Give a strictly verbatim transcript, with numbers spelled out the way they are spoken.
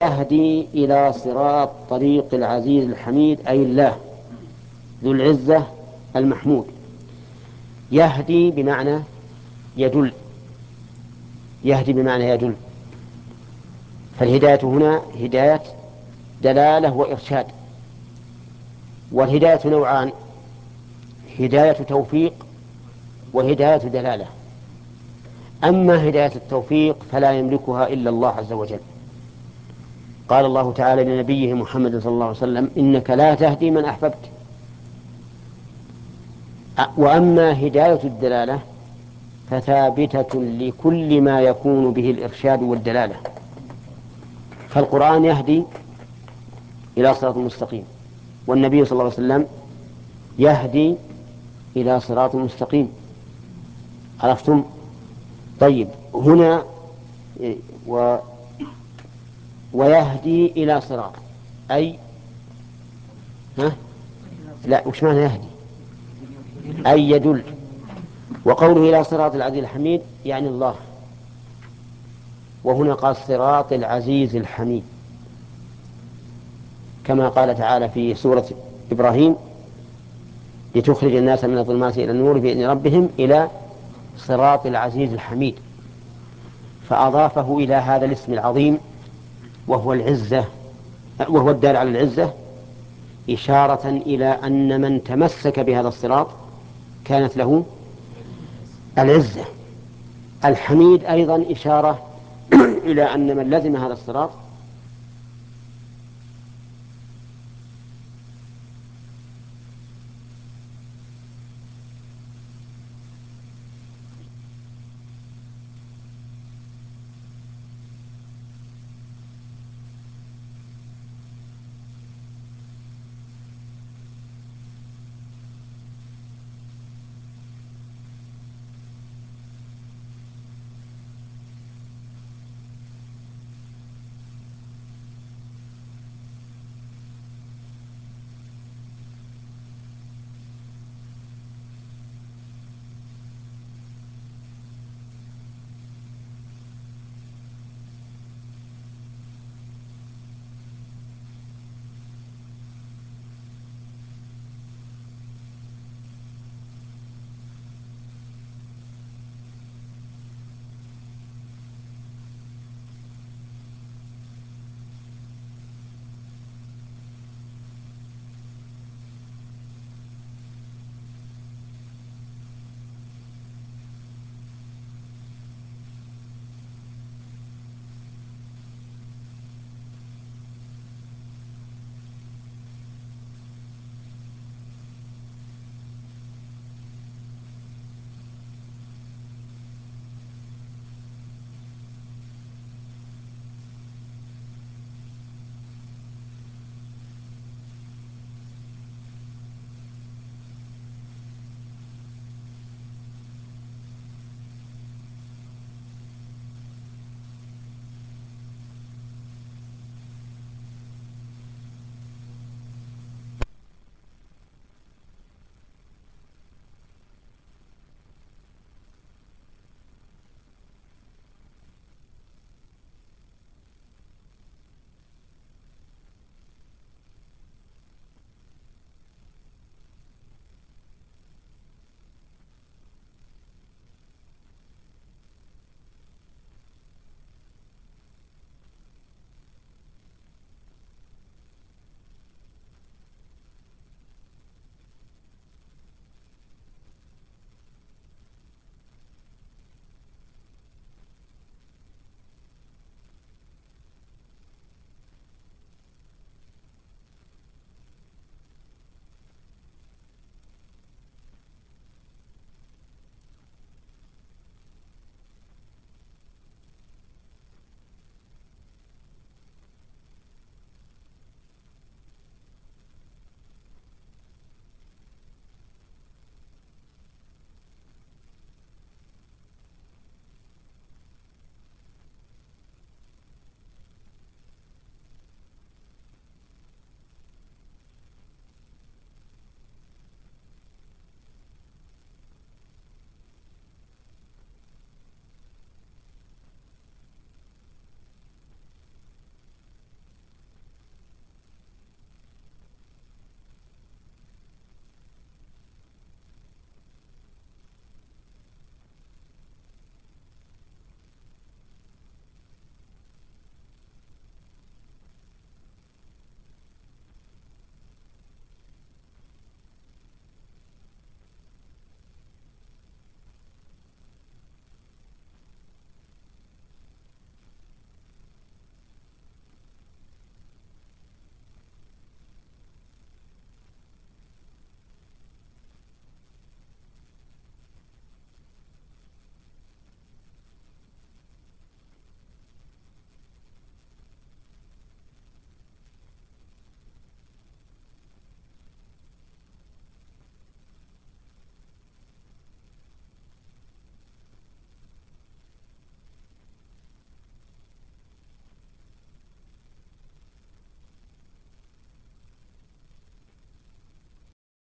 يهدي إلى صراط طريق العزيز الحميد، أي الله ذو العزة المحمود. يهدي بمعنى يدل، يهدي بمعنى يدل. فالهداية هنا هداية دلالة وإرشاد. والهداية نوعان: هداية توفيق وهداية دلالة. أما هداية التوفيق فلا يملكها إلا الله عز وجل. قال الله تعالى لنبيه محمد صلى الله عليه وسلم: إنك لا تهدي من أحببت. وأما هداية الدلالة فثابتة لكل ما يكون به الإرشاد والدلالة. فالقرآن يهدي إلى صراط مستقيم، والنبي صلى الله عليه وسلم يهدي إلى صراط مستقيم. عرفتم؟ طيب، هنا و ويهدي إلى صراط، أي ها؟ لا، وش معنى يهدي؟ أي يدل. وقوله إلى صراط العزيز الحميد يعني الله، وهنا قال صراط العزيز الحميد، كما قال تعالى في سورة إبراهيم: لتخرج الناس من الظلمات إلى النور بإذن ربهم إلى صراط العزيز الحميد. فأضافه إلى هذا الاسم العظيم وهو العزة، وهو الدال على العزة، إشارة إلى أن من تمسك بهذا الصراط كانت له العزة. الحميد أيضا إشارة إلى أن من لزم هذا الصراط